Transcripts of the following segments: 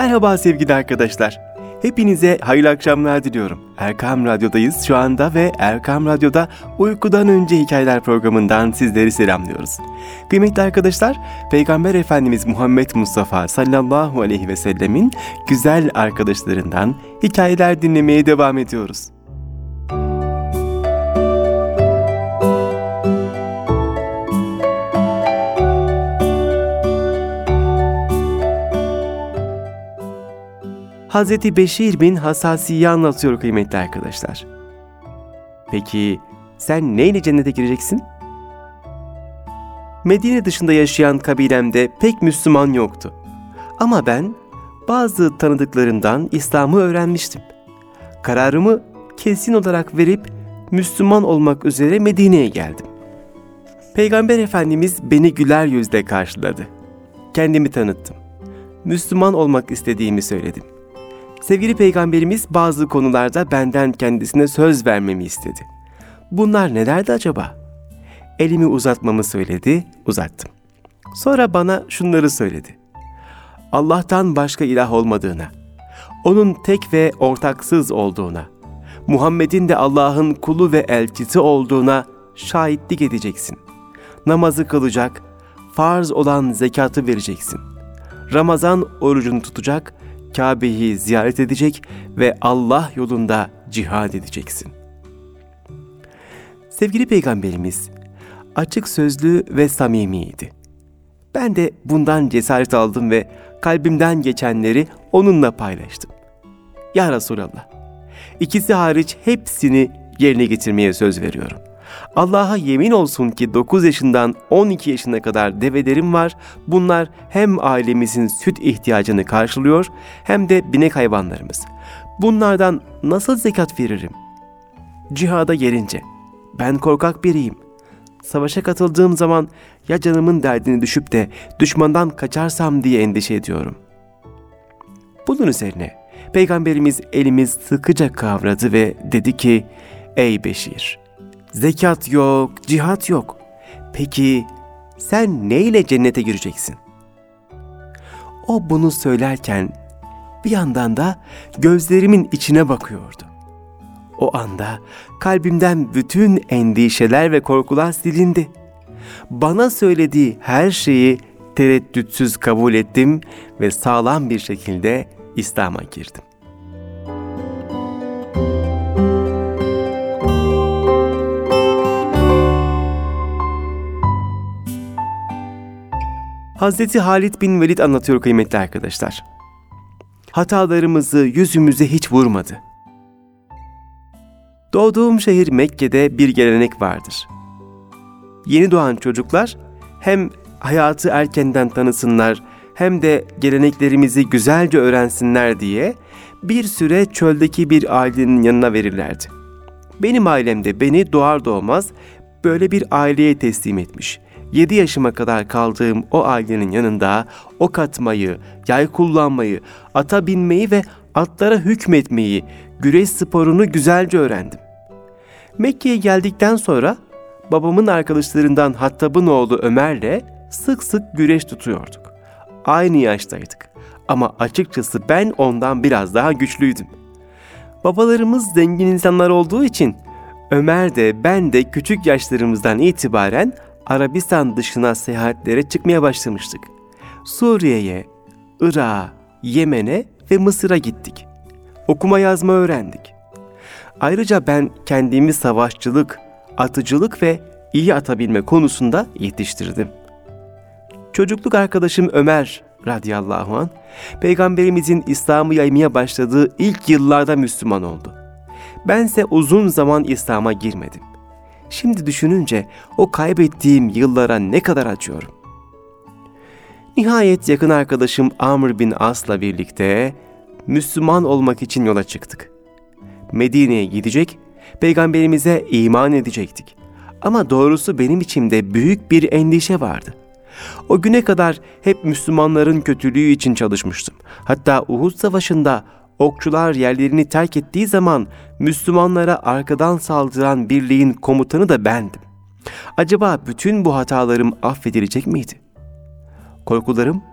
Merhaba sevgili arkadaşlar. Hepinize hayırlı akşamlar diliyorum. Erkam Radyo'dayız şu anda ve Erkam Radyo'da Uykudan Önce Hikayeler programından sizleri selamlıyoruz. Kıymetli arkadaşlar, Peygamber Efendimiz Muhammed Mustafa sallallahu aleyhi ve sellemin güzel arkadaşlarından hikayeler dinlemeye devam ediyoruz. Hazreti Beşir bin Hasasi'yi anlatıyor kıymetli arkadaşlar. Peki sen neyle cennete gireceksin? Medine dışında yaşayan kabilemde pek Müslüman yoktu. Ama ben bazı tanıdıklarımdan İslam'ı öğrenmiştim. Kararımı kesin olarak verip Müslüman olmak üzere Medine'ye geldim. Peygamber Efendimiz beni güler yüzle karşıladı. Kendimi tanıttım. Müslüman olmak istediğimi söyledim. Sevgili Peygamberimiz bazı konularda benden kendisine söz vermemi istedi. Bunlar nelerdi acaba? Elimi uzatmamı söyledi, uzattım. Sonra bana şunları söyledi. Allah'tan başka ilah olmadığına, onun tek ve ortaksız olduğuna, Muhammed'in de Allah'ın kulu ve elçisi olduğuna şahitlik edeceksin. Namazı kılacak, farz olan zekatı vereceksin. Ramazan orucunu tutacak, Kabe'yi ziyaret edecek ve Allah yolunda cihad edeceksin. Sevgili Peygamberimiz açık sözlü ve samimiydi. Ben de bundan cesaret aldım ve kalbimden geçenleri onunla paylaştım. Ya Resulallah, ikisi hariç hepsini yerine getirmeye söz veriyorum. Allah'a yemin olsun ki 9 yaşından 12 yaşına kadar develerim var. Bunlar hem ailemizin süt ihtiyacını karşılıyor hem de binek hayvanlarımız. Bunlardan nasıl zekat veririm? Cihada gelince ben korkak biriyim. Savaşa katıldığım zaman ya canımın derdini düşüp de düşmandan kaçarsam diye endişe ediyorum. Bunun üzerine Peygamberimiz elimi sıkıca kavradı ve dedi ki, ey Beşir, zekat yok, cihat yok. Peki sen neyle cennete gireceksin? O bunu söylerken bir yandan da gözlerimin içine bakıyordu. O anda kalbimden bütün endişeler ve korkular silindi. Bana söylediği her şeyi tereddütsüz kabul ettim ve sağlam bir şekilde İslam'a girdim. Hazreti Halid bin Velid anlatıyor kıymetli arkadaşlar. Hatalarımızı yüzümüze hiç vurmadı. Doğduğum şehir Mekke'de bir gelenek vardır. Yeni doğan çocuklar hem hayatı erkenden tanısınlar hem de geleneklerimizi güzelce öğrensinler diye bir süre çöldeki bir ailenin yanına verirlerdi. Benim ailem de beni doğar doğmaz böyle bir aileye teslim etmiş. 7 yaşıma kadar kaldığım o ailenin yanında ok atmayı, yay kullanmayı, ata binmeyi ve atlara hükmetmeyi, güreş sporunu güzelce öğrendim. Mekke'ye geldikten sonra babamın arkadaşlarından Hattab'ın oğlu Ömer'le sık sık güreş tutuyorduk. Aynı yaştaydık ama açıkçası ben ondan biraz daha güçlüydüm. Babalarımız zengin insanlar olduğu için Ömer de ben de küçük yaşlarımızdan itibaren Arabistan dışına seyahatlere çıkmaya başlamıştık. Suriye'ye, Irak'a, Yemen'e ve Mısır'a gittik. Okuma yazma öğrendik. Ayrıca ben kendimi savaşçılık, atıcılık ve iyi ata binme konusunda yetiştirdim. Çocukluk arkadaşım Ömer radıyallahu anh, Peygamberimizin İslam'ı yaymaya başladığı ilk yıllarda Müslüman oldu. Bense uzun zaman İslam'a girmedim. Şimdi düşününce o kaybettiğim yıllara ne kadar acıyorum. Nihayet yakın arkadaşım Amr bin As'la birlikte Müslüman olmak için yola çıktık. Medine'ye gidecek, Peygamberimize iman edecektik. Ama doğrusu benim içimde büyük bir endişe vardı. O güne kadar hep Müslümanların kötülüğü için çalışmıştım. Hatta Uhud Savaşı'nda okçular yerlerini terk ettiği zaman Müslümanlara arkadan saldıran birliğin komutanı da bendim. Acaba bütün bu hatalarım affedilecek miydi? Korkularım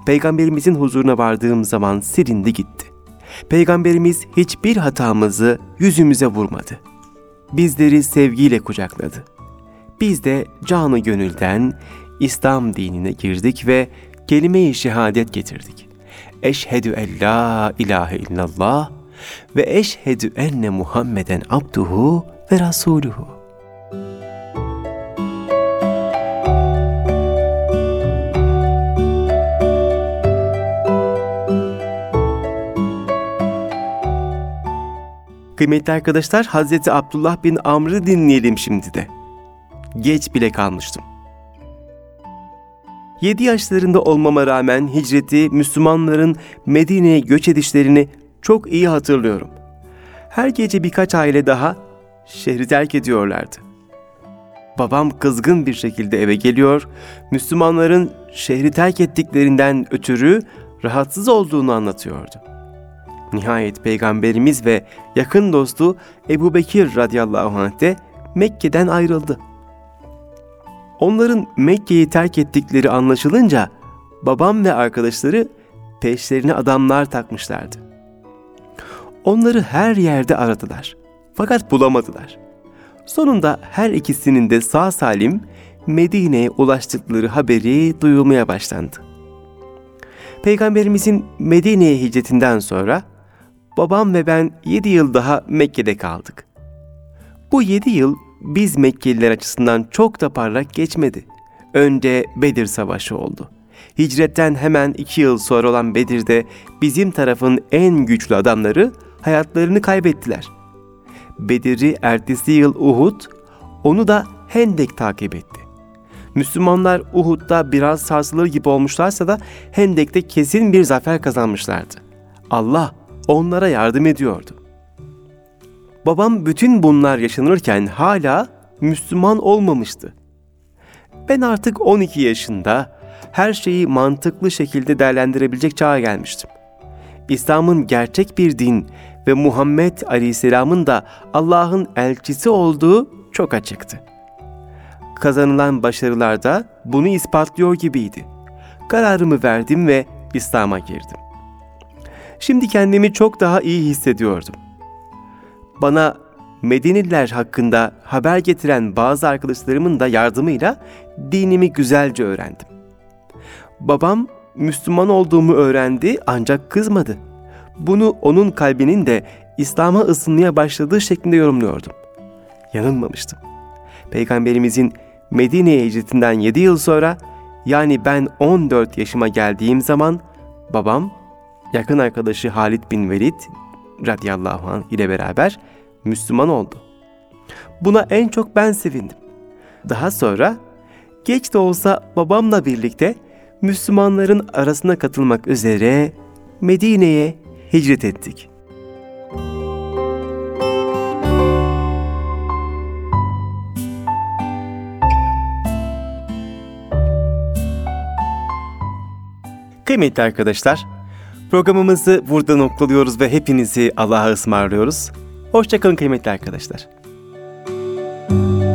Peygamberimizin huzuruna vardığım zaman silindi gitti. Peygamberimiz hiçbir hatamızı yüzümüze vurmadı. Bizleri sevgiyle kucakladı. Biz de canı gönülden İslam dinine girdik ve kelime-i şehadet getirdik. Eşhedü en la ilahe illallah ve eşhedü enne Muhammeden abduhu ve rasuluhu. Kıymetli arkadaşlar, Hazreti Abdullah bin Amr'ı dinleyelim şimdi de. Geç bile kalmıştım. 7 yaşlarında olmama rağmen hicreti, Müslümanların Medine'ye göç edişlerini çok iyi hatırlıyorum. Her gece birkaç aile daha şehri terk ediyorlardı. Babam kızgın bir şekilde eve geliyor, Müslümanların şehri terk ettiklerinden ötürü rahatsız olduğunu anlatıyordu. Nihayet Peygamberimiz ve yakın dostu Ebu Bekir radıyallahu anh de Mekke'den ayrıldı. Onların Mekke'yi terk ettikleri anlaşılınca babam ve arkadaşları peşlerine adamlar takmışlardı. Onları her yerde aradılar fakat bulamadılar. Sonunda her ikisinin de sağ salim Medine'ye ulaştıkları haberi duyulmaya başlandı. Peygamberimizin Medine'ye hicretinden sonra babam ve ben 7 yıl daha Mekke'de kaldık. Bu 7 yıl biz Mekkeliler açısından çok da parlak geçmedi. Önce Bedir Savaşı oldu. Hicretten hemen 2 yıl sonra olan Bedir'de bizim tarafın en güçlü adamları hayatlarını kaybettiler. Bedir'i ertesi yıl Uhud, onu da Hendek takip etti. Müslümanlar Uhud'da biraz sarsılır gibi olmuşlarsa da Hendek'te kesin bir zafer kazanmışlardı. Allah onlara yardım ediyordu. Babam bütün bunlar yaşanırken hala Müslüman olmamıştı. Ben artık 12 yaşında her şeyi mantıklı şekilde değerlendirebilecek çağa gelmiştim. İslam'ın gerçek bir din ve Muhammed Aleyhisselam'ın da Allah'ın elçisi olduğu çok açıktı. Kazanılan başarılar da bunu ispatlıyor gibiydi. Kararımı verdim ve İslam'a girdim. Şimdi kendimi çok daha iyi hissediyordum. Bana Medineliler hakkında haber getiren bazı arkadaşlarımın da yardımıyla dinimi güzelce öğrendim. Babam Müslüman olduğumu öğrendi ancak kızmadı. Bunu onun kalbinin de İslam'a ısınmaya başladığı şeklinde yorumluyordum. Yanılmamıştım. Peygamberimizin Medine'ye hicretinden 7 yıl sonra, yani ben 14 yaşıma geldiğim zaman babam yakın arkadaşı Halid bin Velid radıyallahu anh ile beraber Müslüman oldu. Buna en çok ben sevindim. Daha sonra geç de olsa babamla birlikte Müslümanların arasına katılmak üzere Medine'ye hicret ettik. Kıymetli arkadaşlar, programımızı burada noktalıyoruz ve hepinizi Allah'a ısmarlıyoruz. Hoşça kalın kıymetli arkadaşlar.